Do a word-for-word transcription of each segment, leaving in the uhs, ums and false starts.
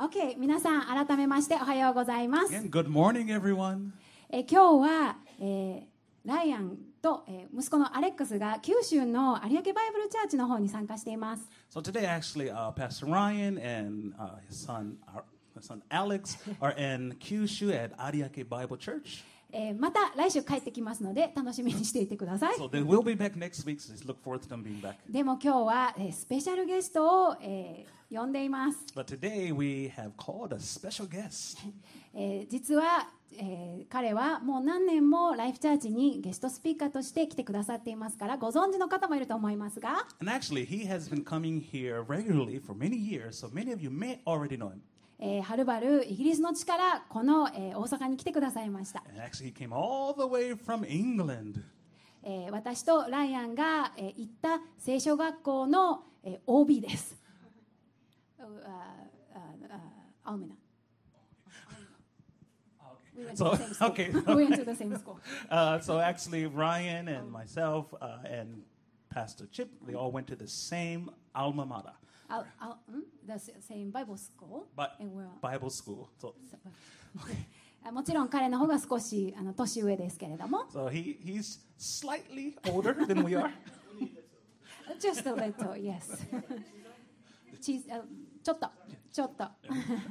Okay、皆さん改めましておはようございます。 Again, good morning, everyone. え今日は、えー、ライアンと、えー、息子のアレックスが九州の有明バイブルチャーチの方に参加しています。 So today, actually, uh, Pastor Ryan and uh, his son, our, his son Alex, are in Kyushu at Ariake Bible Church. えー、また来週帰ってきますので楽しみにしていてください。 So they will be back next week, so look forward to them being back. でも今日は、えー、スペシャルゲストを、えー、呼んでいます。 But today we have called a special guest. えー、実は、えー、彼はもう何年もライフチャーチにゲストスピーカーとして来てくださっていますからご存知の方もいると思いますが、 And actually, he has been coming here regularly for many years, so many of you may already know him. えー、はるばるイギリスの地からこの、えー、大阪に来てくださいました。 And actually, he came all the way from England. えー、私とライアンが、えー、行った聖書学校の、えー、オービー です。あああ青梅な。We went to So, the same school. okay. We went to the same school. Uh, so actually, Ryan and myself uh, and Pastor Chip, they all went to the same alma mater, I'll, I'll, mm? The same Bible school. but And we're- Bible school. So, あもちろん彼の方が少しあの年上ですけれども so he, he's slightly older than we are. Just a little, yes. ちあちょっとちょっとはい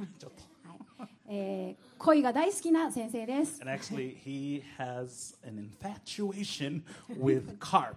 えー恋が大好きな先生です。 And actually, he has an infatuation with carp.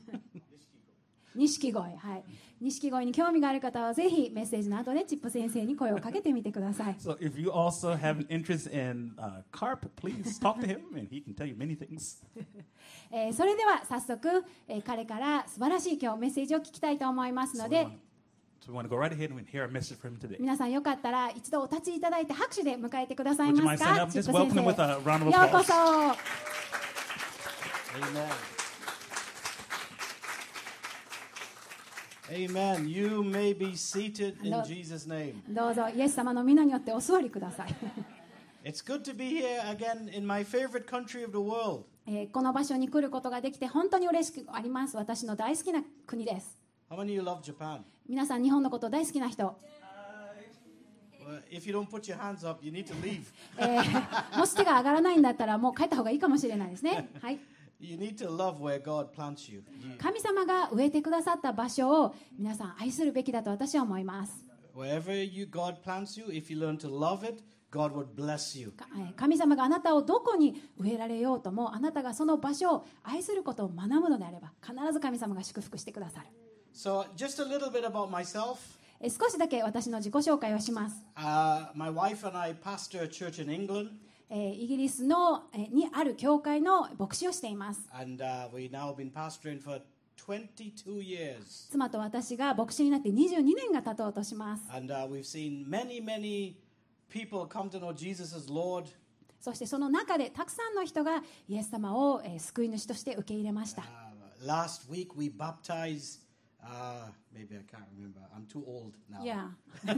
錦鯉、はい。錦鯉に興味がある方はぜひメッセージの後でチップ先生に声をかけてみてください。 So if you also have an interest in uh, carp, please talk to him, and he can tell you many things. えーそれでは早速、えー彼から素晴らしい今日メッセージを聞きたいと思いますの So we で want, so we want to go right ahead and hear a message from him today. 皆さんよかったら一度お立ちいただいて拍手で迎えてください Would you ま mind す standing か up? チッ Just プ welcome 先 him with 生 a round of ようこ applause. そ Amen. Amen. You may be seated in No. Jesus' name. どうぞイエス様の皆によってお座りください、 It's good to be here again in my favorite country of the world. えーこの場所に来ることができて本当に嬉しくあります。私の大好きな国です。 How many of you love Japan? 皆さん日本のこと大好きな人、 Well, if you don't put your hands up, you need to leave. えーもし手が上がらないんだったらもう帰った方がいいかもしれないですね、はい、 You need to love where God plants you. You- 神様が植えてくださった場所を皆さん愛するべきだと私は思います。 Wherever you, God plants you, if you learn to love it, God would bless you. かえー神様があなたをどこに植えられようともあなたがその場所を愛することを学ぶのであれば必ず神様が祝福してくださる。 So, just a little bit about myself. えー少しだけ私の自己紹介をします。 Uh, my wife and I pastor a church in England, えーイギリスの、えーにある教会の牧師をしています。 and uh, we now been pastoring for twenty-two years. 妻と私が牧師になってにじゅうにねんが経とうとします。 And uh, we've seen many, many people come to know Jesus as Lord. そしてその中でたくさんの人がイエス様を、えー救い主として受け入れました。 Uh, last week we baptized, uh, maybe I can't remember, I'm too old now. いや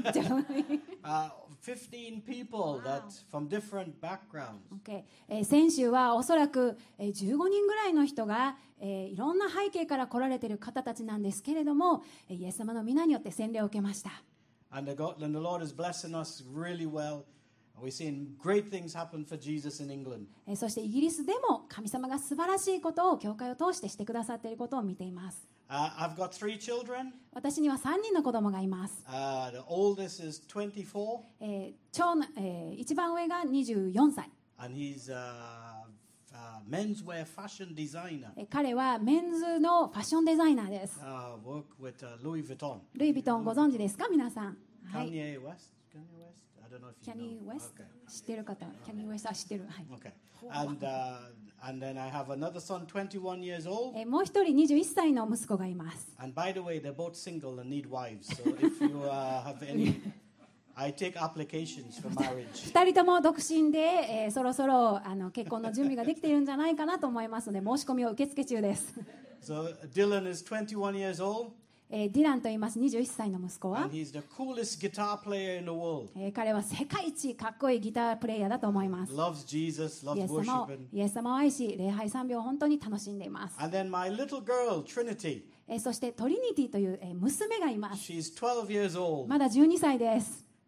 Uh, fifteen people that from different backgrounds. Okay えー先週はおそらくえーじゅうごにんぐらいの人が、えーいろんな背景から来られている方たちなんですけれども、えーイエス様の皆によって洗礼を受けました。 And the, God, and the Lord is blessing us really well. We're seeing great things happen for Jesus in England. えーそしてイギリスでも神様が素晴らしいことを教会を通してしてくださっていることを見ています。 Uh, I've got three children. 私にはさんにんの子供がいます。 Uh, the oldest is twenty-four, えー長男えー一番上がにじゅうよんさい。 and he's a uh, uh, menswear fashion designer. えー彼はメンズのファッションデザイナーです。 Uh, work with uh, Louis Vuitton. ルイ・ヴィトンご存知ですか皆さん。はい。 Kanye West. Kanye West. I don't know if キャ you ニー・ウ know. ェスト Okay. 知ってる方、キャニー・ウェスト、あ、知ってる。はい。 Okay. And uh, and then I have another son, twenty-one years old. えーもう一人にじゅういっさいの息子がいます。 And by the way, they're both single and need wives. So if you uh, have any, I take applications for marriage. 二人とも独身で、えーそろそろあの結婚の準備ができているんじゃないかなと思いますので、申し込みを受付中です。 So Dylan is twenty-one years old, えーディランと言いますにじゅういっさいの息子は and、he's the coolest guitar player in the world. えー彼は世界一かっこいいギタープレイヤーだと思います。 Loves Jesus, イ loves エス様を worshiping. イエス様を愛し、礼拝賛美を本当に楽しんでいます。 And then my little girl, Trinity, えーそしてトリニティという、えー娘がいます。 she's twelve years old. まだじゅうにさいです。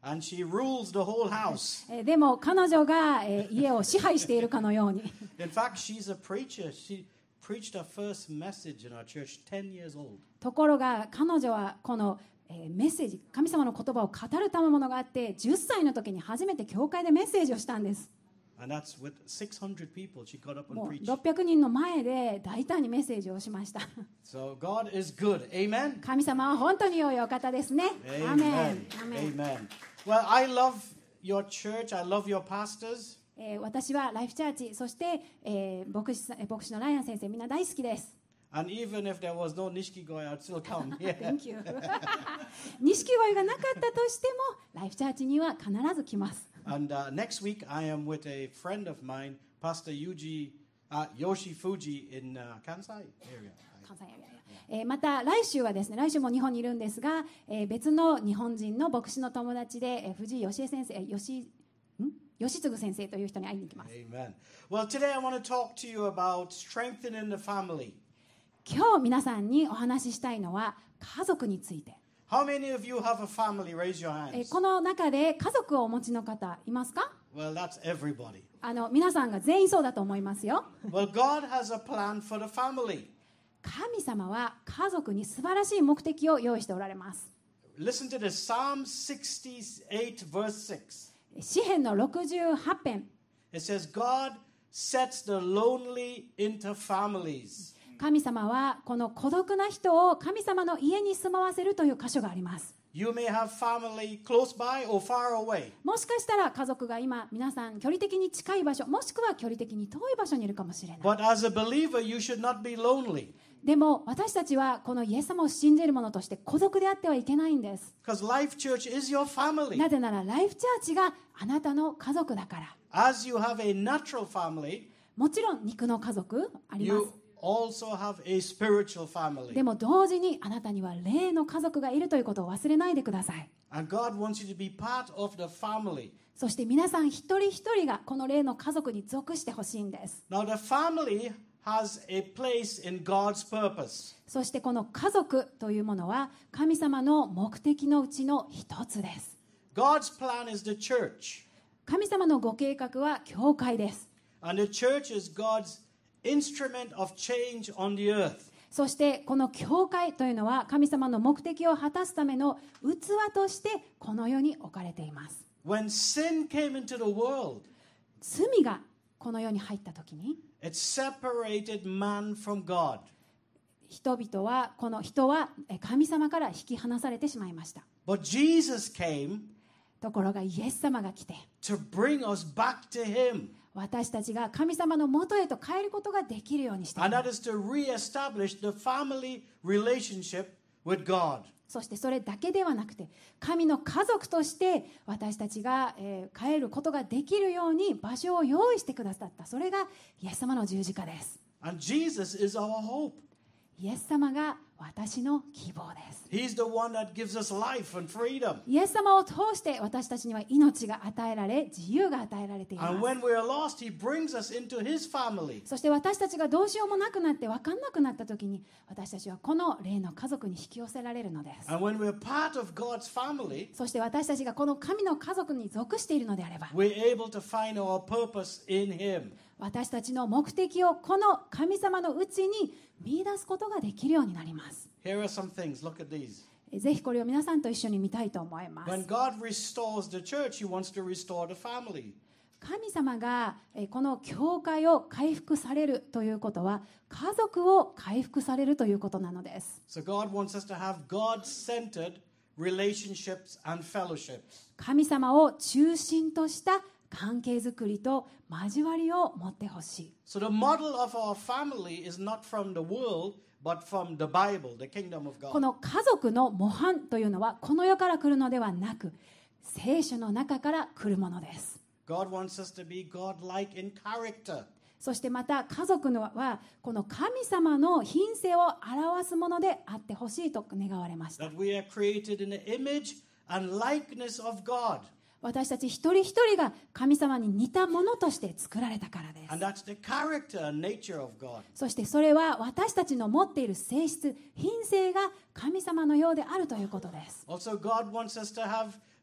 and she rules the whole house. えーでも彼女が、えー家を支配しているかのように In fact, she's a preacher. She preached her first message in our church ten years old. ところが彼女はこの、えーメッセージ神様の言葉を語るためものがあってじゅっさいの時に初めて教会でメッセージをしたんです。 And that's with six hundred people. She got up も and う preached. ろっぴゃくにんの前で大胆にメッセージをしました。 So God is good. Amen? 神様は本当に良いお方ですね。アーメン。 Amen. アーメン。 Amen. Well, I love your church. I love your pastors. えー私はライフチャーチ、そして、えー牧師さんえー牧師のライアン先生、みんな大好きです。 And even if there was no Nishikigoi, I'd still come. Yeah. Thank you. 錦鯉がなかったとしても、ライフチャーチには必ず来ます。 And uh, next week, I am with a friend of mine, Pastor Yuji, uh, Yoshi Fuji in uh, Kansai area. 関西エリアえーまた来週はですね、来週も日本にいるんですが、えー別の日本人の牧師の友達で、えー藤井義恵先生、えー吉ん吉嗣先生という人に会いに行きます。 Amen. Well, today I want to talk to you about strengthening the family. 今日皆さんにお話ししたいのは家族について。 How many of you have a family? Raise your えー hands. この中で家族をお持ちの方いますか？ Well, that's everybody. あの皆さんが全員そうだと思いますよ。 Well, God has a plan for the family. 神様は家族に素晴らしい目的を用意しておられます。 Listen to this Psalm sixty-eight, verse six. 詩編のろくじゅうはち編。 It says, God sets the lonely into families. 神様はこの孤独な人を神様の家に住まわせるという箇所があります。 You may have family close by or far away. もしかしたら家族が今皆さん距離的に近い場所、もしくは距離的に遠い場所にいるかもしれない。 But as a believer, you should not be lonely. でも私たちはこのイエス様を信じる者として孤独であってはいけないんです。 Because Life Church is your family. なぜならライフチャーチがあなたの家族だから。 As you have a natural family, もちろん肉の家族ありま you す。 also have a spiritual で family. も同時にあなたには霊の家族がいるということを忘れないでください。 And God wants you to be part of the family. そして皆さん一人一人がこの霊の家族に属してほしいんです。 Now, the family has a place in God's purpose. そしてこの家族というものは神様の目的のうちの一つです。 God's plan is the church. 神様のご計画は教会です。 And the church is God's instrument of change on the earth. そしてこの教会というのは神様の目的を果たすための器としてこの世に置かれています。 When sin came into the world, 罪がこの世に入った時に it separated man from God. 人々はこの人はえ神様から引き離されてしまいました。 But Jesus came ところがイエス様が来て to bring us back to Him. 私たちが神様の元へと帰ることができるようにしてい And ま that す。 is to reestablish the family relationship with God. そしてそれだけではなくて神の家族として私たちが、えー帰ることができるように場所を用意してくださった。それがイエス様の十字架です。 And Jesus is our hope. イエス様が私の希望です。 He's the one that gives us life and freedom. イエス様を通して私たちには命が与えられ自由が与えられています。 And when we're lost, He brings us into His family. そして私たちがどうしようもなくなって分かんなくなった時に私たちはこの霊の家族に引き寄せられるのです。 And when we're part of God's family, そして私たちがこの神の家族に属しているのであれば we're able to find our purpose in Him. 私たちの目的をこの神様のうちに見出すことができるようになります。 Here are some things. Look at these. ぜひこれを皆さんと一緒に見たいと思いま When す。 God restores the church, He wants to restore the family. 神様がえこの教会を回復されるということは家族を回復されるということなのです。 So God wants us to have God-centered relationships and fellowships. 神様を中心とした関係づくりと交わりを持ってほしい。 So the model of our family is not from the world, but from the Bible, the kingdom of こ God. の家族の模範というのはこの世から来るのではなく聖書の中から来るものです。 God wants us to be God-like in character. そしてまた家族のはこの神様の品性を表すものであってほしいと願われました。 That we are created in the image and likeness of God. 私たち一人一人が神様に似たものとして作られたからです。 And that's the character and nature of God. そしてそれは私たちの持っている性質、品性が神様のようであるということです。 Also, God wants us to have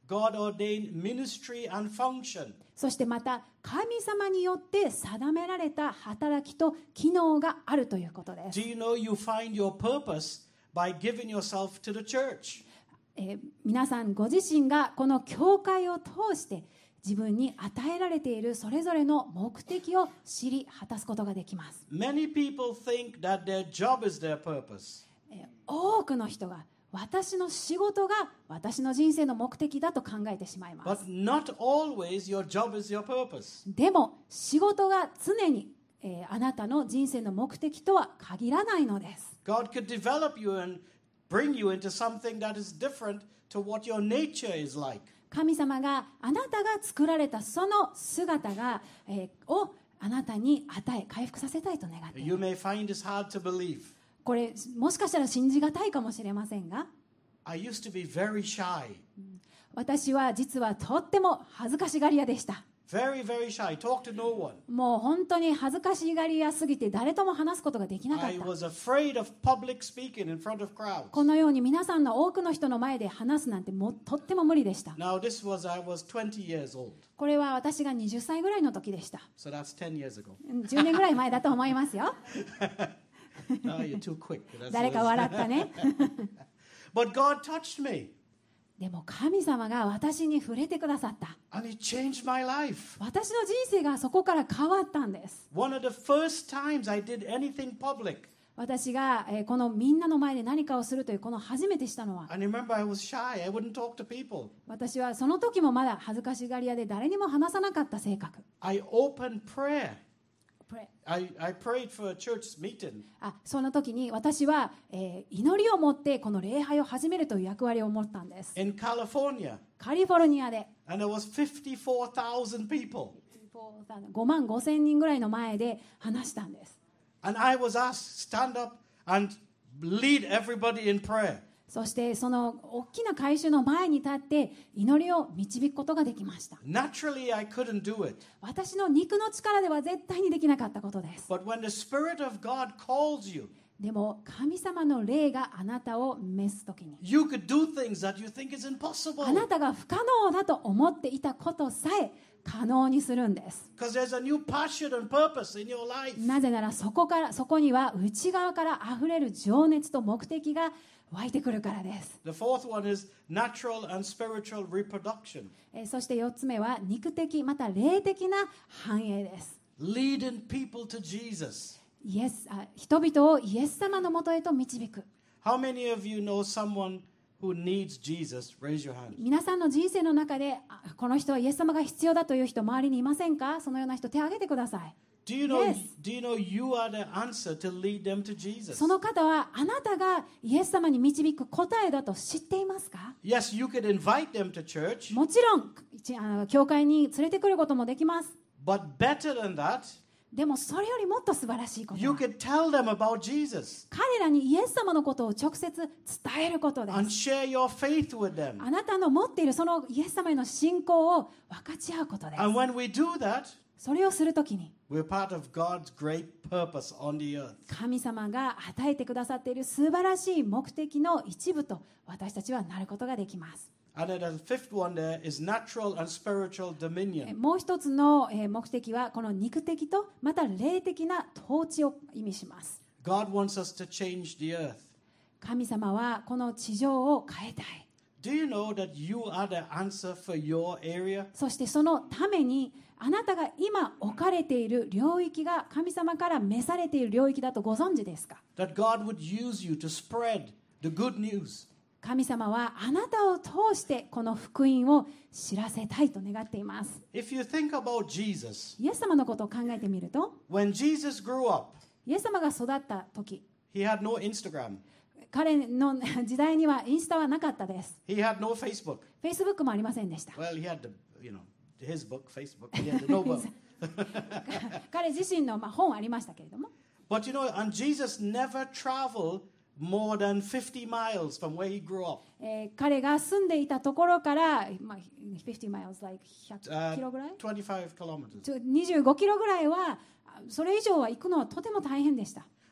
God-ordained ministry and function. そしてまた神様によって定められた働きと機能があるということです。 Do you know you find your purpose by giving yourself to the church? えー皆さんご自身がこの教会を通して自分に与えられているそれぞれの目的を知り果たすことができます。 Many people think that their job is their purpose. えー多くの人が私の仕事が私の人生の目的だと考えてしまいま But す。 not always your job is your purpose. でも仕事が常に、えーあなたの人生の目的とは限らないのです。 God could develop you and bring you into something that is different to what your nature is like. 神様があなたが作られたその姿が、えーをあなたに与え回復させたいと願ってい You る。 may find this hard to believe. これもしかしたら信じがたいかもしれませんが、 I used to be very shy. 私は実はとっても恥ずかしがり屋でした。 Very, very shy. Talk to no one. もう本当に恥ずかしがり屋すぎて誰とも話すことができなかっ I た。 was afraid of public speaking in front of crowds. このように皆さんの多くの人の前で話すなんてもとっても無理でした。 Now, this was, I was twenty years old. これは私がはたちぐらいの時でした。 So that's ten years ago. うんじゅうねんぐらい前だと思いますよ。 No, you're too quick. That's 誰か笑ったね。 But God touched me でも神様が私に触れてくださった。 and He changed my life. 私の人生がそこから変わったんです。 One of the first times I did anything public. 私が、えーこのみんなの前で何かをするというこの初めてしたのは、 And remember, I was shy. I wouldn't talk to people. 私はその時もまだ恥ずかしがり屋で誰にも話さなかった性格。 I opened prayer. Pray I, I prayed for a church meeting. あその時に私は、えー祈りを持ってこの礼拝を始めるという役割を持ったんです。 in California, カリフォルニアで and there was fifty-four thousand people. ごまんごせんにんぐらいの前で話したんです。 And I was asked, stand up and lead everybody in prayer. そしてその大きな改宗の前に立って祈りを導くことができました。 Naturally, I couldn't do it. 私の肉の力では絶対にできなかったことです。 But when the Spirit of God calls you, でも神様の霊があなたを召すときに、 you could do things that you think is あ impossible. なたが不可能だと思っていたことさえ可能にするんです。 Because there's a new passion and purpose in your life. なぜならそこからそこには内側からあふれる情熱と目的が湧いてくるからです。 The fourth one is natural and spiritual reproduction. えーそしてよっつめは肉的また霊的な繁栄です。 Leading people to Jesus. イエスあ人々をイエス様のもとへと導く。 How many of you know someone who needs Jesus? Raise your hand. 皆さんの人生の中であこの人はイエス様が必要だという人周りにいませんか？そのような人手を挙げてください。 Do you know, Yes. do you know you are the answer to lead them to Jesus? その方はあなたがイエス様に導く答えだと知っていますか？ Yes, you could invite them to church, もちろんちあの教会に連れてくることもできます。 but better than that, でもそれよりもっと素晴らしいこと you は could tell them about Jesus 彼らにイエス様のことを直接伝えることで and す。 share your faith with them. あなたの持っているそのイエス様への信仰を分かち合うことです。 And when we do that, それをするときに we're part of God's great purpose on the earth. 神様が与えてくださっている素晴らしい目的の一部と私たちはなることができます。 And then the fifth one there is natural and spiritual え dominion. もう一つのえー目的はこの肉的とまた霊的な統治を意味します。 God wants us to change the earth. 神様はこの地上を変えたい。 Do you know that you are the answer for your area? そしてそのためにあなたが今置かれている領域が神様から召されている領域だとご存知ですか？ That God would use you to spread the good news. 神様はあなたを通してこの福音を知らせたいと願っています。 If you think about Jesus, イエス様のことを考えてみると、 when Jesus grew up, イエス様が育った時、 he had no Instagram. 彼の時代にはインスタはなかったです。 He had no Facebook. フェイスブックもありませんでした。 Well, he had the, you know, his book, Facebook. He had the novel. 彼自身のまあ本ありましたけれども、 But you know, and Jesus never traveled more than fifty miles from where he grew up. えー彼が住んでいたところから、まあ、フィフティー miles like ひゃく Uh, キロぐらい、 twenty-five kilometers. ちょにじゅうごキロぐらいは、あそれ以上は行くのはとても大変でした。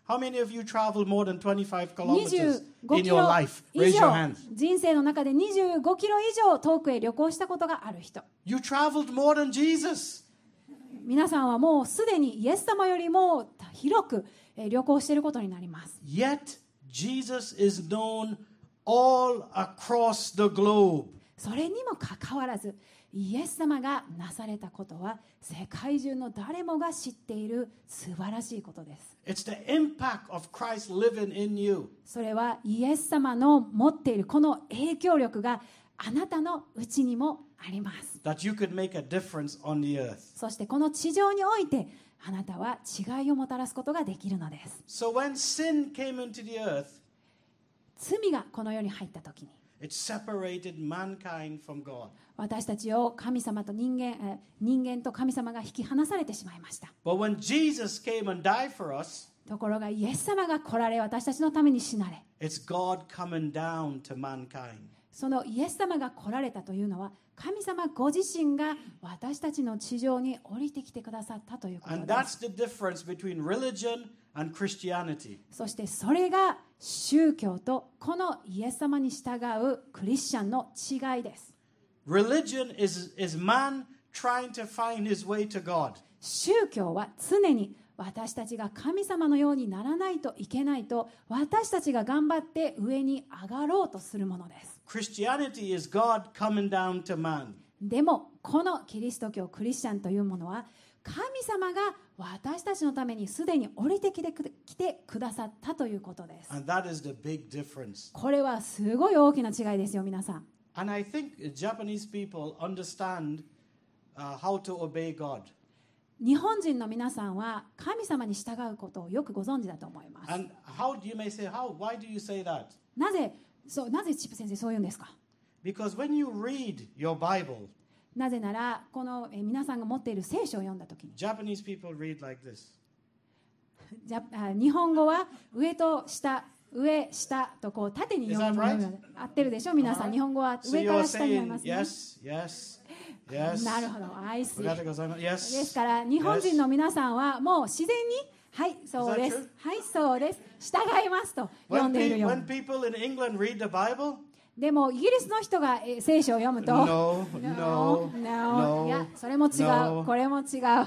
How many of you travel more than twenty-five にじゅ kilometers うご in キ your ロ life? 以 Raise your 上 hand. 人生の中でにじゅうごキロ以上遠くへ旅行したことがある人、 You traveled more than Jesus. 皆さんはもうすでにイエス様よりも広くえー旅行していることになります。 Yet Jesus is known all across the globe. それにもかかわらずイエス様がなされたことは世界中の誰もが知っている素晴らしいことです。 It's the impact of Christ living in you. それはイエス様の持っているこの影響力があなたのうちにもあります。 That you could make a difference on the earth. そしてこの地上においてあなたは違いをもたらすことができるのです。 So when sin came into the earth, 罪がこの世に入った時に it separated mankind from God. 私たちを神様と人間、え人間と神様が引き離されてしまいました。 But when Jesus came and died for us, ところがイエス様が来られ私たちのために死なれ、 it's God coming down to mankind. そのイエス様が来られたというのは神様ご自身が私たちの地上に降りてきてくださったということ And で that's す。 the difference between religion and Christianity. そしてそれが宗教とこのイエス様に従うクリスチャンの違いです。 Religion is, is man trying to find his way to God. 宗教は常に私たちが神様のようにならないといけないと私たちが頑張って上に上がろうとするものです。 Christianity is God coming down to man. でもこのキリスト教クリスチャンというものは神様が私たちのためにすでに降りてきてく来てくださったということです。 And that is the big difference. これはすごい大きな違いですよ皆さん。 And I think Japanese people understand uh, how to obey God. 日本人の皆さんは神様に従うことをよくご存知だと思います。 And how you may say, how? Why do you say that? なぜそうなぜチップ先生そう言うんですか。 Because when you read your Bible, なぜならこのえ皆さんが持っている聖書を読んだときに Japanese people read like this. じゃあ日本語は上と下上下とこう縦に読む Is that right? ので合ってるでしょ皆さん。 Uh-huh. 日本語は So 上か you're ら下に読みま saying すね。 yes, yes, yes. なるほど、I see。 Yes. ですから日本人の皆さんはもう自然にはいそうで Is that す true? はいそうです従いますと読 When, んでいる pe- よう when に。 people in England read the Bible, でもイギリスの人がえ聖書を読むと no, No, no, no. いや no. それも違う、 no. これも違う。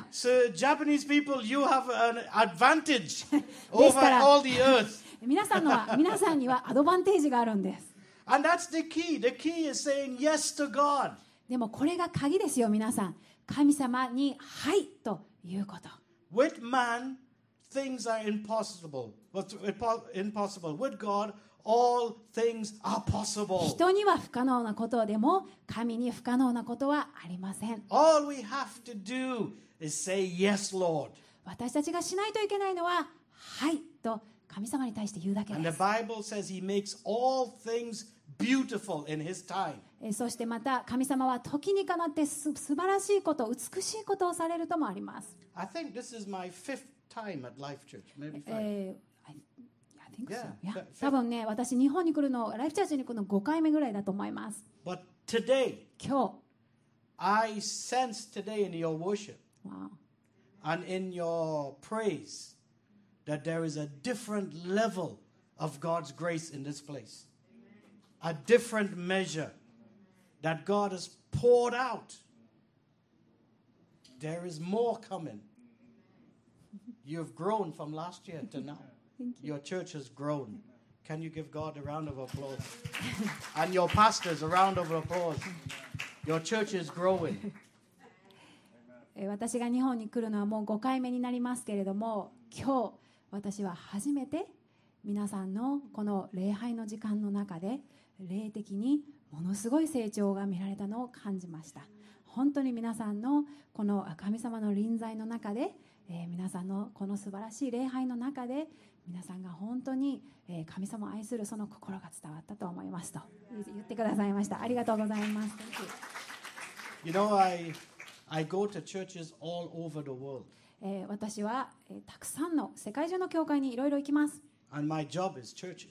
So Japanese people, you have an advantage で over すから all the earth. 皆さんのは皆さんにはアドバンテージがあるんです。 And that's the key. The key is saying yes to God. でもこれが鍵ですよ皆さん。神様にはいということ。 With man, things are impossible. What's impo- impossible? With God, all things are possible. 人には不可能なことでも神に不可能なことはありません。 All we have to do is say yes, Lord. 私たちがしないといけないのははいと神様に対して言うだけ And で the す。 Bible says he makes all things beautiful in his time. えそしてまた神様は時にかなってす素晴らしいこと美しいことをされるともあります。 I think this is my fifth time at Life Church, maybe five. えー I- I think so. Yeah. いや Fi- 多分ね私日本に来るのライフチャーチに来るのごかいめぐらいだと思います。 But today, 今 I sense today in your worship 日わ and in your praise that there is a different level of God's grace in this place. A different measure that God has poured out. There is more coming. You've grown from last year to now. Your church has grown. Can you give God a round of applause? And your pastors a round of applause. Your church is growing. えー私が日本に来るのはもうごかいめになりますけれども、今日私は初めて皆さんのこの礼拝の時間の中で霊的にものすごい成長が見られたのを感じました。本当に皆さんのこの神様の臨在の中で、えー皆さんのこの素晴らしい礼拝の中で皆さんが本当にえー神様を愛するその心が伝わったと思いますと言ってくださいました。ありがとうございます。 You know, I, I go to churches all over the world. えー私は、えーたくさんの世界中の教会にいろいろ行きます。 And my job is churches.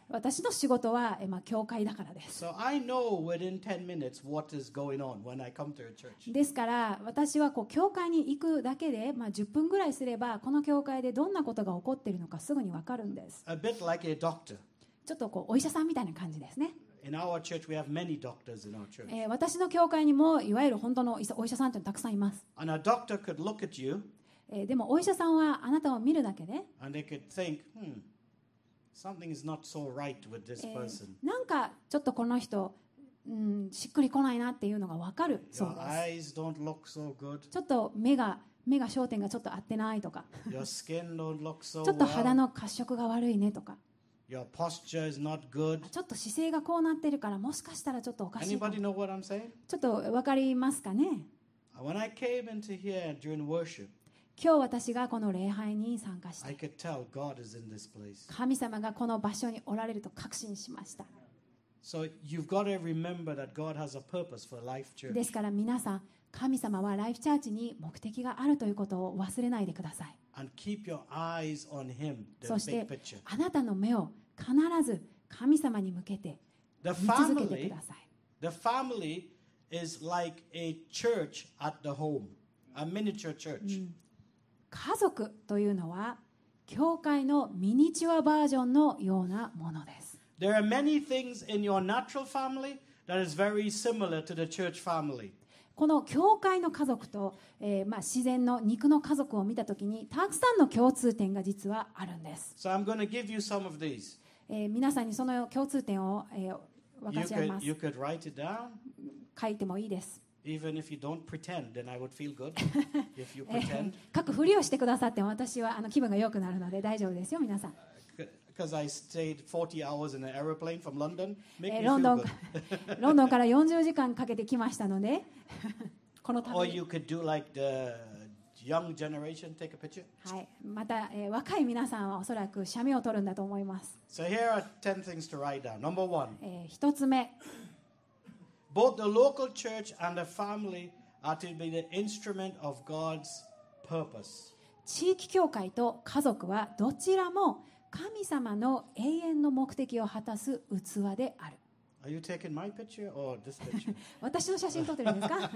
私の仕事は、えまあ、教会だからです。 So I know within ten minutes what is going on when I come to a church. ですから私はこう教会に行くだけで、まあ、じゅっぷんぐらいすればこの教会でどんなことが起こっているのかすぐに分かるんです。 A bit like a doctor. ちょっとこうお医者さんみたいな感じですね。 In our church, we have many doctors in our church. えー、私の教会にもいわゆる本当のお医者さんっていうのたくさんいます。 And a doctor could look at you, えー、でもお医者さんはあなたを見るだけで、 and they could think, hmm, something is not so right with this え person. ー、なんかちょっとこの人、うん、しっくりこないなっていうのが分かるそう Your です。 eyes don't look so good. ちょっと目が目が焦点がちょっと合ってないとか、 Your skin don't look so ちょっと肌 well. の褐色が悪いねとか、 Your posture is not good. ちょっと姿勢がこうなってるからもしかしたらちょっとおかしいかも。 Anybody know what I'm saying? ちょっと分かりますかね。 When I came into here during worship, 今日私がこの礼拝に参加し I て could tell God is in this place. 神様がこの場所におられると確信しました。 So you've got to remember that God has a purpose for Life Church. ですから皆さん、神様はライフチャーチに目的があるということを忘れないでください。 And keep your eyes on Him, そ the して big picture. あなたの目を必ず神様に向けて The 見続けて family, ください。 the family is like a church at the home, a miniature church. 家族というのは教会のミニチュアバージョンのようなものです。 There are many things in your natural family that is very similar to the church family. この教会の家族と、えーまあ、自然の肉の家族を見たときにたくさんの共通点が実はあるんです。 So I'm going to give you some of these. えー皆さんにその共通点を、えー分 You かち合いま could, す。 you could write it down. 書いてもいいです。 Even if you don't pretend, then I would feel good if you えー pretend. 書くふりをしてくださっても私はあの気分が良くなるので大丈夫ですよ皆さん。 Because I stayed forty hours in an aeroplane from London. Make え me ーロンド feel ン good. ロンドンからよんじゅうじかんかけてきましたのでこの Or 旅 you could do like the young generation, take a picture. はい、また、えー若い皆さんはおそらく写メを撮るんだと思います。 So here are ten things to write down. Number one, えー一つ目、 both the local church and the family are to be the instrument of God's purpose. 地域教会と家族はどちらも神様の永遠の目的を果たす器である。 Are you taking my picture or this picture? 私の写真撮ってるんですか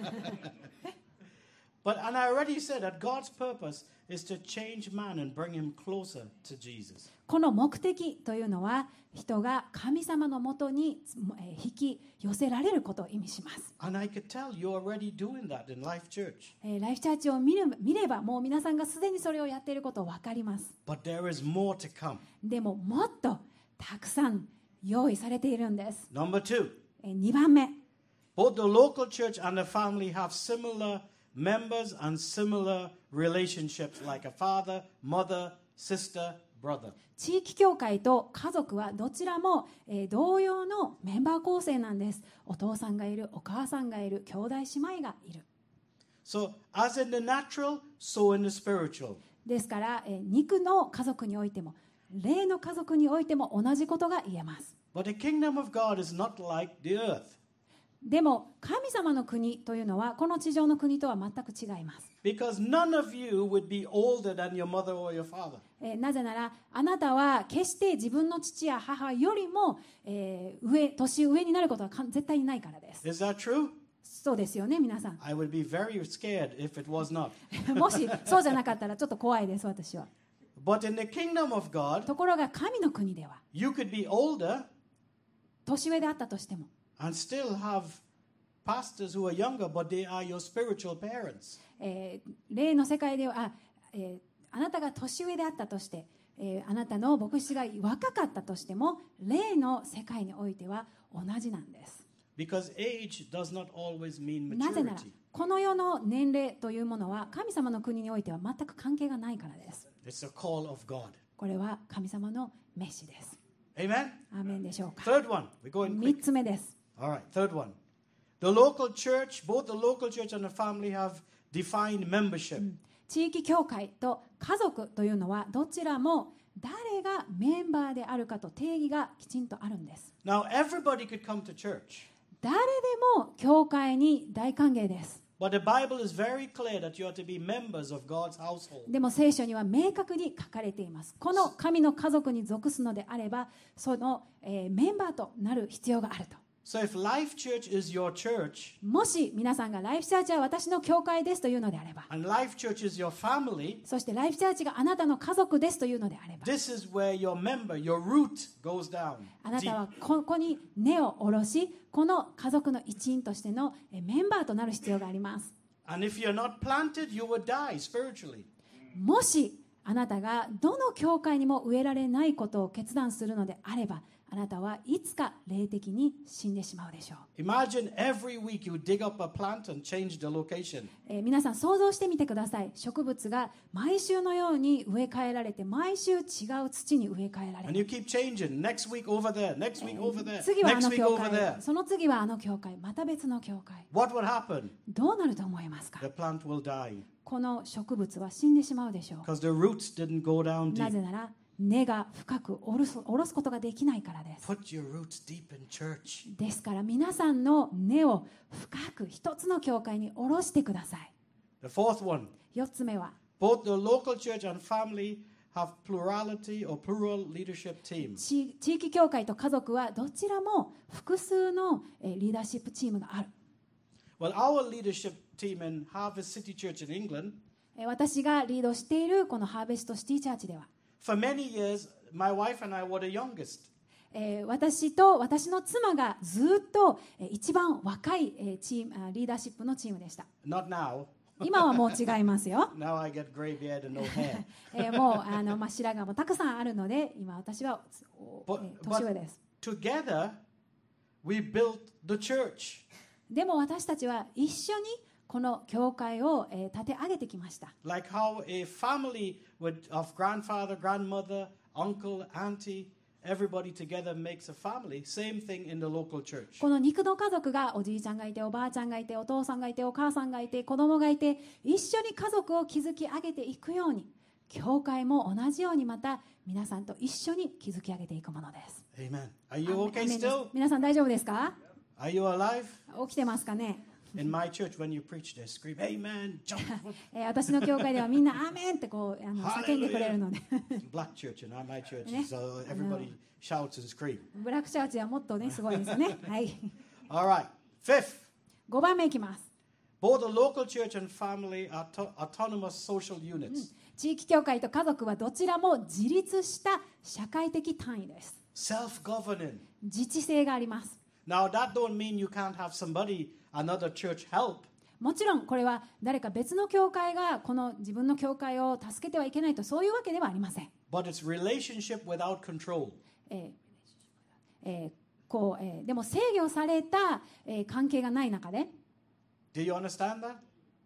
But, and I already said that God's purpose is to change man and bring him closer to Jesus. この目的というのは人が神様のもとにえー引き寄せられることを意味します。 And I could tell you're already doing that in Life Church. えーライフチャーチを見れば見ればもう皆さんがすでにそれをやっていること分かります。 But there is more to come. でももっとたくさん用意されているんです。 Number two, えーにばんめ、 both the local church and the family have similar members and similar relationships like a father, mother, sister, brother. 地域教会と家族はどちらも、えー同様のメンバー構成なんです。お父さんがいる、お母さんがいる、兄弟姉妹がいる。 So, as in the natural, so in the spiritual. ですから、えー肉の家族においても霊の家族においても同じことが言えます。 But the kingdom of God is not like the earth. でも神様の国というのはこの地上の国とは全く違います。 Because none of you would be older than your mother or your father. えーなぜならあなたは決して自分の父や母よりも、えー上年上になることはか絶対にないからです。 Is that true? そうですよね皆さん。 I would be very scared if it was not. もしそうじゃなかったらちょっと怖いです私は。 But in the kingdom of God, ところが神の国では you could be older 年上であったとしても、 and still have pastors who are younger, but they are your spiritual parents. えー霊の世界ではあ、えーあなたが年上であったとして、えーあなたの牧師が若かったとしても霊の世界においては同じなんです。 Because age does not always mean なぜなら maturity. この世の年齢というものは神様の国においては全く関係がないからです。 It's a call of God. これは神様の召しです。 Amen? アーメンでしょうか。 Third one. We're going 三 quick. つ目です。 All right, third one. The local church, both the local church and the family have defined membership. 地域教会と家族というのはどちらも誰がメンバーであるかと定義がきちんとあるんです。 Now, everybody could come to church. 誰でも教会に大歓迎です。 But the Bible is very clear that you are to be members of God's household. でも聖書には明確に書かれています。この神の家族に属すのであれば、その、えーメンバーとなる必要があると。 So if Life Church is your church もし皆さんがライフチャーチは私の教会ですというのであれば、 and Life Church is your family, そしてライフチャーチがあなたの家族ですというのであれば、 this is where your member, your root goes down. あなた deep. はここに根を下ろし、この家族の一員としてのえーメンバーとなる必要があります。 And if you're not planted, you will die spiritually. もしあなたがどの教会にも植えられないことを決断するのであれば、あなたはいつか霊的に死んでしまうでしょう。 Imagine every week you dig up a plant and change the location. えー皆さん想像してみてください。植物が毎週のように植え替えられて、毎週違う土に植え替えられ And る。 you keep changing. Next week over there, next week over there, 次はあ next の week 教 over 会、 there. その次はあの教会、また別の教会。 What would happen? どうなると思いますか？ The plant will die この植物は死んでしまうでしょう。 because the roots didn't go down な deep. ぜなら根が深く下ろす、下ろすことができないからです。 Put your roots deep in church. ですから皆さんの根を深く一つの教会に下ろしてください。 The fourth one, 四つ目は、 both the local church and family have plurality or plural leadership teams. 地地域教会と家族はどちらも複数のえーリーダーシップチームがある。 Well, our leadership team in Harvest City Church in England, えー私がリードしているこのハーベストシティチャーチでは、 for many years, my wife and I were the youngest. えー私と私の妻がずっとえー一番若いえーチームあリーダーシップのチームでした。 Not now. 今はもう違いますよ。 Now I get gray beard and no hair. えーもうあの、まあ、白髪もたくさんあるので、今私はおえ But, ー年上です。 together, we built the church. でも私たちは一緒にこの教会を、えー立て上げてきました。 Like how a family would, of grandfather, grandmother, uncle, auntie, everybody together makes a family. Same thing in the local church. この肉の家族がおじいちゃんがいて、おばあちゃんがいて、お父さんがいて、お母さんがいて、子供がいて、一緒に家族を築き上げていくように、教会も同じようにまた皆さんと一緒に築き上げていくものです。 Amen. Are you ア okay メンです still? 皆さん大丈夫ですか？ Are you alive? 起きてますかね？ In my church, when you preach, they scream, Amen, jump. えー私の教会ではみんなアーメンってこうあの叫んでくれるので Black church and my church, Ne? so everybody shouts and screams. ブラックチャーチはもっとねすごいですね。はい。 All right. Fifth, ごばんめいきます。 both the local church and family are to- autonomous social units. 地域教会と家族はどちらも自立した社会的単位です。 Self-governing. 自治性があります。 Now, that don't mean you can't have somebody, another church help. もちろんこれは誰か別の教会がこの自分の教会を助けてはいけないとそういうわけではありません。 But it's relationship without control. えーえーこうえーでも制御された、えー関係がない中で、 Do you understand that?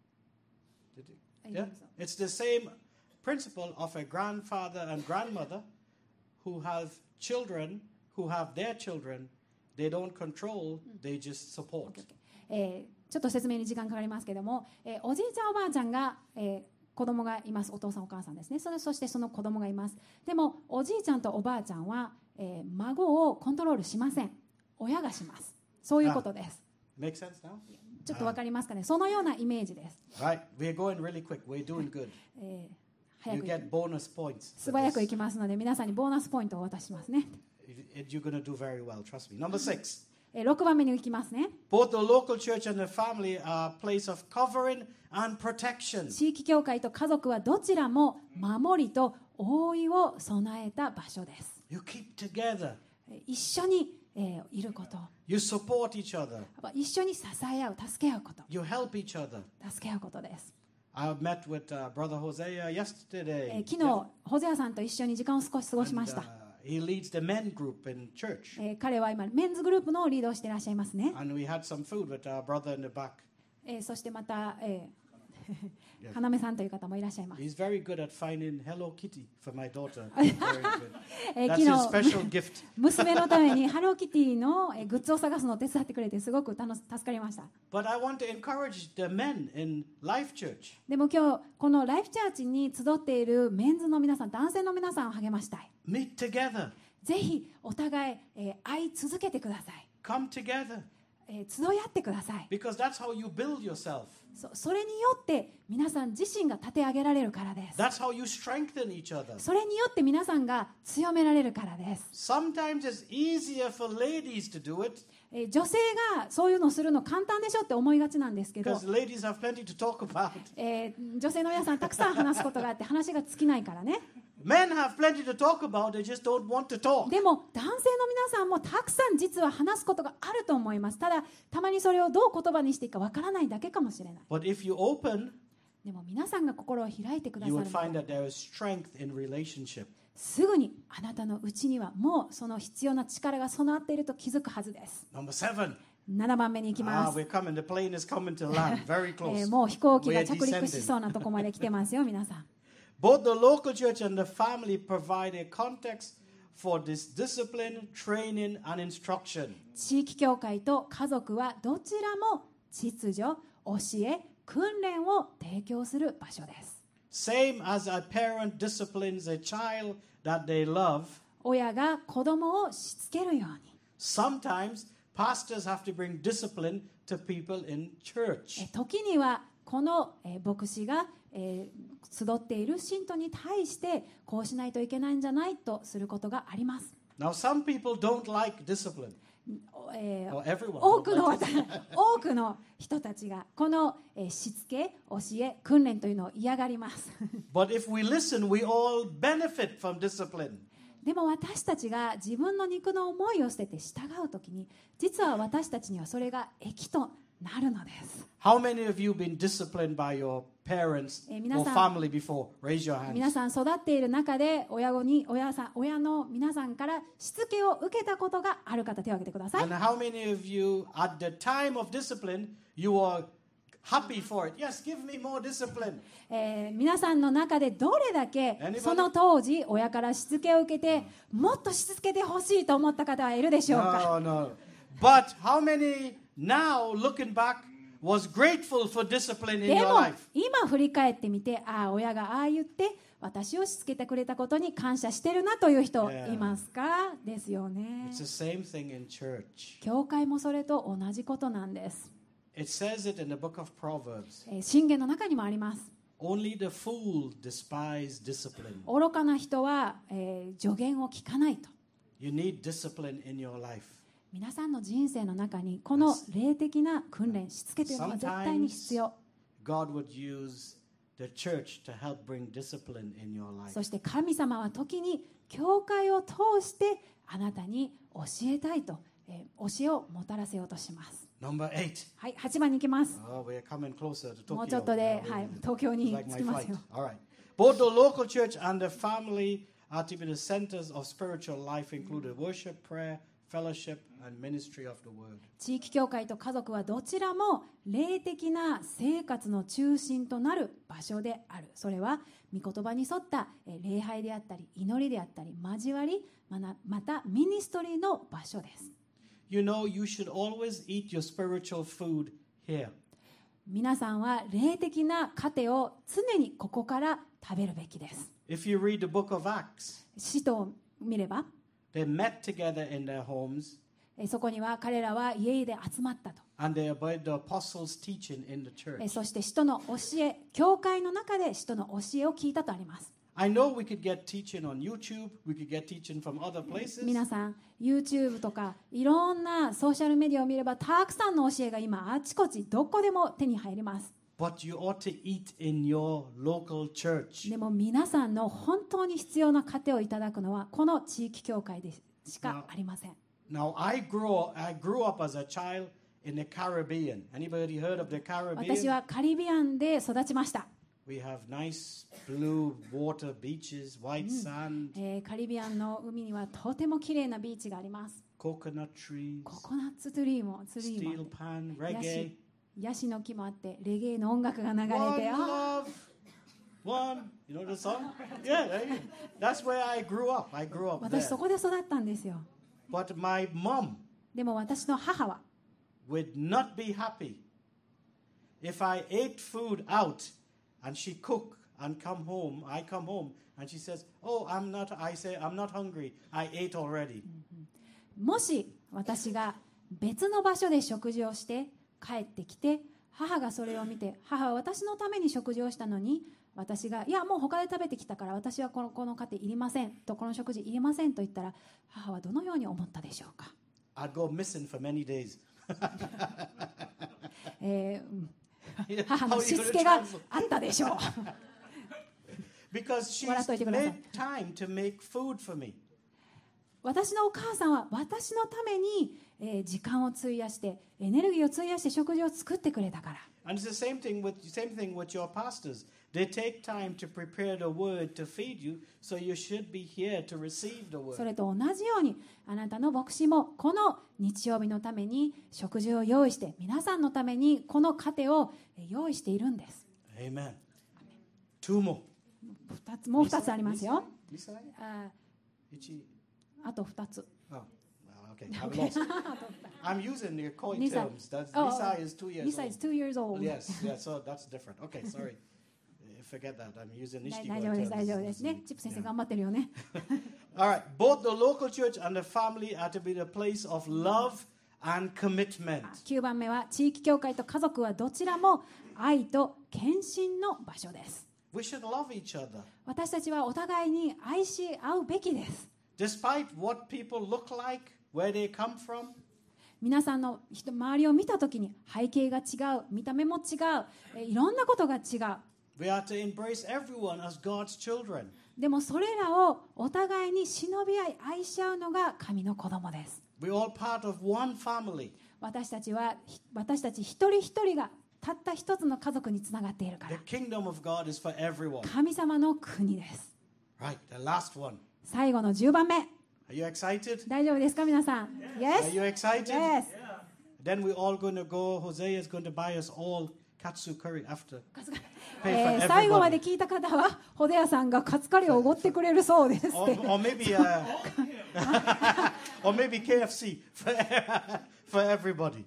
Did you? Yeah? It's the same principle of a grandfather and grandmother who have children, who have their children. They don't control, they just support. えーちょっと説明に時間かかりますけども、えーおじいちゃんおばあちゃんが、えー子供がいます。お父さんお母さんですね。それそしてその子供がいます。でもおじいちゃんとおばあちゃんは、えー孫をコントロールしません。親がします。そういうことです。 Make sense now? ちょっとわかりますかね。そのようなイメージです。 Right, we're going really quick. We're doing good. えー早 You く get bonus points. 素 for 早く this. いきますので皆さんにボーナスポイントをお渡ししますね。 It- You're going to do very well, trust me. Number six. えーろくばんめにいきますね。 Both the local church and the family are a place of covering and protection. 地域教会と家族はどちらも守りと覆いを備えた場所です。 You keep together. えー一緒に、えーいること、 You support each other. 一緒に支え合う、助け合うこと、 You help each other. 助け合うことです。 I met with uh, Brother Hosea え yesterday. ー昨日、ホゼアさんと一緒に時間を少し過ごしまし And, た。 uh, he leads the men group in church. えー彼は今、メンズグループのリードをしていらっしゃいますね。 And we had some food with our brother in the back. えーそしてまた、えー、花さんという方もいらっしゃいます。 He's very good at finding Hello Kitty for my daughter. Very good. えー That's his 昨日 special gift. 娘のためにハローキティのえーグッズを探すのを手伝ってくれてすごく楽し助かりました。 But I want to encourage the men in Life Church. でも今日このライフチャーチに集っているメンズの皆さん、男性の皆さんを励ましたい。 Meet together. ぜひお互い、えー愛続けてください。 Come together. えー集い合ってください。 Because that's how you build yourself. そ, それによって皆さん自身が立て上げられるからです。 That's how you strengthen each other. それによって皆さんが強められるからです。 Sometimes it's easier for ladies to do it えー女性がそういうのをするの簡単でしょって思いがちなんですけど、 because ladies have plenty to talk about. えー女性の皆さんたくさん話すことがあって話が尽きないからね。 Men have plenty to talk about, they just don't want to talk. でも男性の皆さんもたくさん実は話すことがあると思います。ただたまにそれをどう言葉にしていいかわからないだけかもしれない。 But if you open, でも皆さんが心を開いてくださ you る would の find で that there is strength in relationship. すぐにあなたのうちにはもうその必要な力が備わっていると気づくはずです。 Number seven. ななばんめに行き Ah, ます we're coming. The plane is coming to land. Very え close. ーもう飛行機が We're 着陸し descending. そうなとこまで来てますよ皆さん。 Both the local church and the family provide a context for this discipline, training, and instruction. 地域教会と家族はどちらも秩序、教え、訓練を提供する場所です。 Same as a parent disciplines a child that they love, 親が子供をしつけるように、 sometimes pastors have to bring discipline to people in え church. 時にはこのえー牧師がえー集っている信徒に対してこうしないといけないんじゃないとすることがあります。 Now, some people don't like discipline. えー Or everyone. 多 don't くの like it. 多くの人たちがこのえーしつけ、教え、訓練というのを嫌がります。 But if we listen, we all benefit from discipline. でも私たちが自分の肉の思いを捨てて従うときに実は私たちにはそれが益となるのです。 How many of you been disciplined by your parents えー皆 or さん family before? Raise your 皆 hands. さん育っている中で親子に親さん親の皆さんからしつけを受けたことがある方手を挙げてください。 And how many of you, at the time of discipline, you were happy for it? Yes, give me more discipline. えー皆さんの中でどれだけ Anybody? その当時親からしつけを受けてもっとしつけてほしいと思った方はいるでしょうか。 No, no. But how many now, looking back, was grateful for discipline in で your も life? 今振り返ってみてああ親がああ言って私をしつけてくれたことに感謝してるなという人 Yeah. いますかですよね。 It's the same thing in church. 教会もそれと同じことなんです。 It says it in the book of Proverbs. えー箴言の中にもあります。 Only the fool despise discipline. 愚かな人は、えー助言を聞かないと。 You need discipline in your life. 皆さんの人生の中にこの霊的な訓練しつけというのは絶対に必要。 God would use the church to help bring discipline in your life. そして神様は時に教会を通してあなたに教えたいと、えー教えをもたらせようとします。 Number eight. はい、はちばんに行きます。 Oh, we're coming closer to もう Tokyo. ちょっとで、 Now, はい、 we're- 東京 it's に like 着 my きます flight. よ。 All right. Both the local church and the family are to be the centers of spiritual life, including worship, prayer, fellowship, and ministry of the word. 地域教会と家族はどちらも霊的な生活の中心となる場所である。それは御言葉に沿ったえー礼拝であったり祈りであったり交わりまなまたミニストリーの場所です。 You know, you should always eat your spiritual food here. 皆さんは霊的な糧を常にここから食べるべきです。 If you read the book of Acts, 使徒を見れば they met together in their homes えーそこには彼らは家々で集まったと。 and they obeyed the apostles' teaching in the えー church. そして使徒の教え、教会の中で使徒の教えを聞いたとあります。 I know we could get teaching on YouTube, we could get teaching from other places. 皆さん YouTube とかいろんなソーシャルメディアを見ればたくさんの教えが今あちこちどこでも手に入ります。 But you ought to eat in your local church. でも皆さんの本当に必要な糧をいただくのはこの地域教会でしかありません。 Now, I grew, I grew up as a child in the Caribbean. Anybody heard of the 私 Caribbean? はカリビアンで育ちました。 We have nice blue water beaches, white sand, えーカリビアンの海にはとても綺麗なビーチがあります。 coconut trees, ココナッツツリーもツリーも steel pan, ヤ reggae. シヤシの木もあってレゲエの音楽が流れて One あ love, one. You know the song? Yeah, there you- that's where I grew up. I grew up 私 there. そこで育ったんですよ。 But my mom でも私の母は would not be happy if I ate food out and she cook and come home. I come home and she says, "Oh, I'm not." I say, "I'm not hungry. I ate already." もし私が別の場所で食事をして帰ってきて、母がそれを見て、母は私のために食事をしたのに、私がいやもう他で食べてきたから私はこのこの家庭いりませんと、この食事いりませんと言ったら、母はどのように思ったでしょうか。 I'd go missing for many days. えーうん母のしつけがあったでしょう。 Because she's 笑っといてください。 made time to make food for me. 私のお母さんは私のために、えー時間を費やしてエネルギーを費やして食事を作ってくれたから。 And it's the same thing with same thing with your pastors. They take time to prepare the word to feed you, so you should be here to receive the そ word. れと同じように、あなたの牧師もこの日曜日のために食事を用意して、皆さんのためにこの糧を用意しているんです。 Amen. Two more. 二つもう二つありますよ。 Misai? あ Ichi. あと二つ。 Oh, okay. I'm lost. I'm using the Koi Nisa. terms. That's, Oh, Nisa is two years Lisa old. is two years old. Yes, yeah, so that's different. Okay, sorry. Uh, Forget that. I'm using 大 Nishiki 大 Koi 丈夫です、大丈夫 terms. ですね。チップ先生 Yeah. 頑張ってるよね。 All right. Both the local church and the family are to be the place of love and commitment. きゅうばんめは、地域教会と家族はどちらも愛と献身の場所です。 We should love each other. 私たちはお互いに愛し合うべきです。 Despite what people look like, where they come from, 皆さんの人周りを見たときに背景が違う、見た目も違う、えいろんなことが違う。 we are to embrace everyone as God's children. でもそれらをお互いに忍び合い愛し合うのが神の子供です。 We're all part of one family. 私たちは私たち一人一人がたった一つの家族につながっているか The ら。 kingdom of God is for everyone. 神様の国です。 Right, the last one. 最後のじゅうばんめ、 Are you excited? 大丈夫ですか皆さん。 Are you Yes? excited? Yes. Then we're all going to go. Hosea is going to buy us all katsu curry after. え Pay ー for 最後まで everybody. 聞いた方はホデアさんがカツカレーをおごってくれるそうですって Or, or maybe uh, or maybe K F C for, for everybody.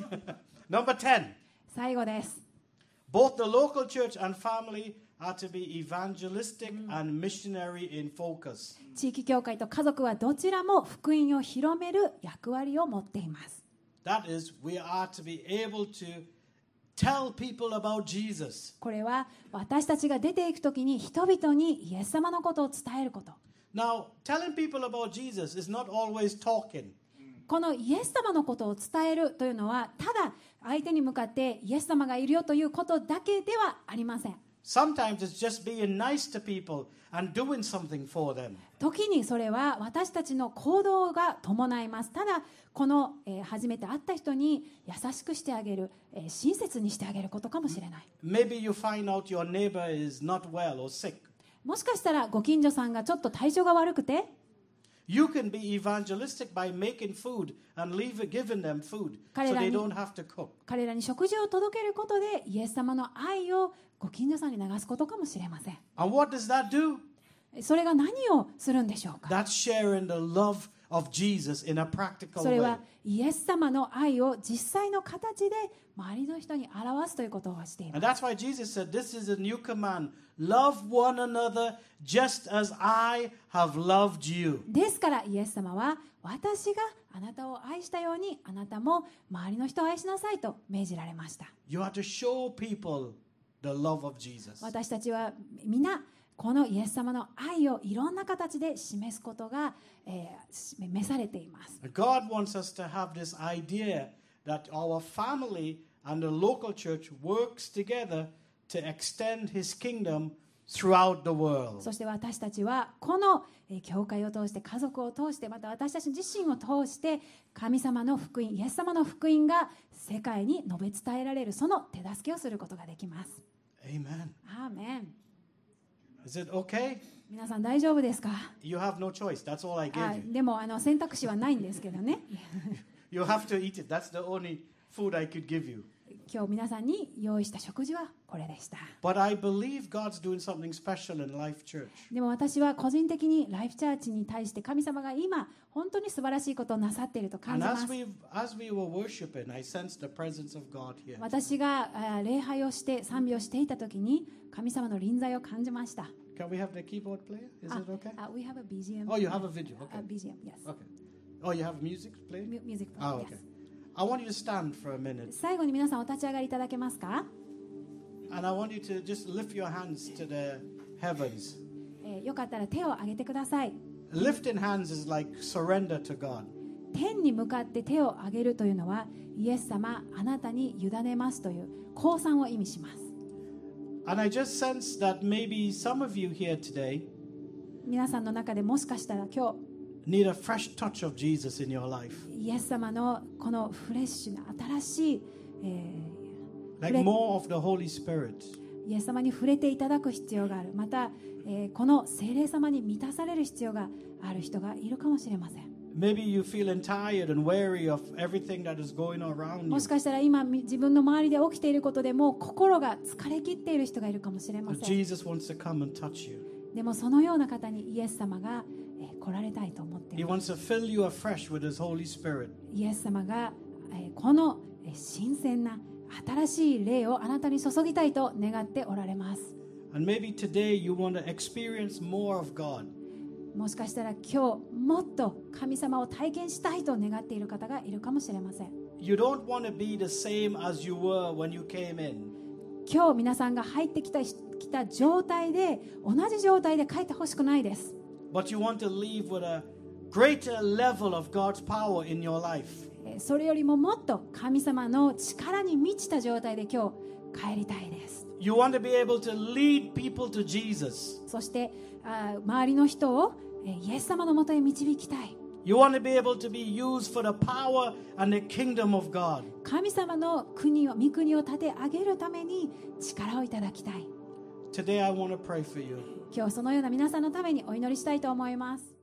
Number ten. 最後です。 Both the local church and family are to be evangelistic and missionary in focus. 地域教会と家族はどちらも福音を広める役割を持っています。 That is, we are to be able to tell people about Jesus. これは私たちが出ていくときに人々にイエス様のことを伝えること。 Now, telling people about Jesus is not always talking. このイエス様のことを伝えるというのは、ただ相手に向かってイエス様がいるよということだけではありません。 Sometimes it's just being nice to people and doing something for them. 時にそれは私たちの行動が伴います。ただこの、えー初めて会った人に優しくしてあげる、えー親切にしてあげることかもしれない。 Maybe you find out your neighbor is not well or sick. もしかしたらご近所さんがちょっと体調が悪くて、 You can be evangelistic by making food and leave it, giving them food so 彼らに- they don't have to cook. 彼らに食事を届けることでイエス様の愛をご近所さんに流すことかもしれません。 And what does that do? それが何をするんでしょうか。 That's sharing the love of Jesus in a practical それ way. はイエス様の愛を実際の形で周りの人に表すということをしています。 And that's why Jesus said, this is a new command. Love one another just as I have loved you. ですからイエス様は、私があなたを愛したようにあなたも周りの人を愛しなさいと命じられました。 You are to show people the love of Jesus. 私たちは皆このイエス様の愛をいろんな形で示すことが、えー召されています。 God wants us to have this idea that our family and the local church works together to extend his kingdom throughout the world. そして私たちはこのえー教会を通して家族を通してまた私たち自身を通して神様の福音イエス様の福音が世界に述べ伝えられるその手助けをすることができます。 Amen. アーメン。 Is it okay? 皆さん大丈夫ですか？ You have no choice. That's all I あ gave you. でもあの選択肢はないんですけどね。 You have to eat it. That's the only food I could give you. 今日皆さんに用意した食事はこれでした。 But I believe God's doing something special in Life Church. でも私は個人的にライフチャーチに対して神様が今本当に素晴らしいことをなさっていると感 And じま as す。 we as we were worshiping, I sensed the presence of God here. 私があ礼拝をして賛美をしていた時に神様の臨在を感じました。 Can we have the keyboard player? Is あ it okay? あ We have a ビージーエム. Oh, you have a video. あ Okay. ビージーエム, yes. Okay. Oh, you have music playing? Mu- Music Ah, playing, okay. yes. I want you to stand for a minute. 最後に皆さんお立ち上がりいただけますか？ And I want you to just lift your hands to the heavens. えーよかったら手を挙げてください。 Lifting hands is like surrender to God. 天に向かって手を挙げるというのは、イエス様あなたに委ねますという降参を意味します。 And I just sense that maybe some of you here today 皆さんの中でもしかしたら今 need a fresh touch of Jesus in your life. 日イエス様のこのフレッシュな新しい、えー Like more of the Holy Spirit. イエス様に触れていただく必要がある。また、えーこの聖霊様に満たされる必要がある人がいるかもしれません。 Maybe you feeling tired and weary of everything that is going around も you. しかしたら今み自分の周りで起きていることでもう心が疲れ切っている人がいるかもしれま But せん。 Jesus wants to come and touch you. でもそのような方にイエス様が、えー来られたいと思ってい He ます。 wants to fill you afresh with His Holy Spirit. イエス様が、えーこの、えー新鮮な新しい霊をあなたに注ぎたいと願っておられます。 And maybe today you want to experience more of God. もしかしたら今日もっと神様を体験したいと願っている方がいるかもしれません。 You don't want to be the same as you were when you came in. 今日皆さんが入ってきた、来た状態で同じ状態で帰ってほしくないです。 But you want to leave with a greater level of God's power in your life. えーそれよりももっと神様の力に満ちた状態で今日帰りたいです。 You want to be able to lead people to Jesus. そしてあー周りの人を、えーイエス様のもとへ導きたい。 You want to be able to be used for the power and the kingdom of God. 神様の国を御国を立て上げるために力をいただきたい。 Today I want to pray for you. 今日そのような皆さんのためにお祈りしたいと思います。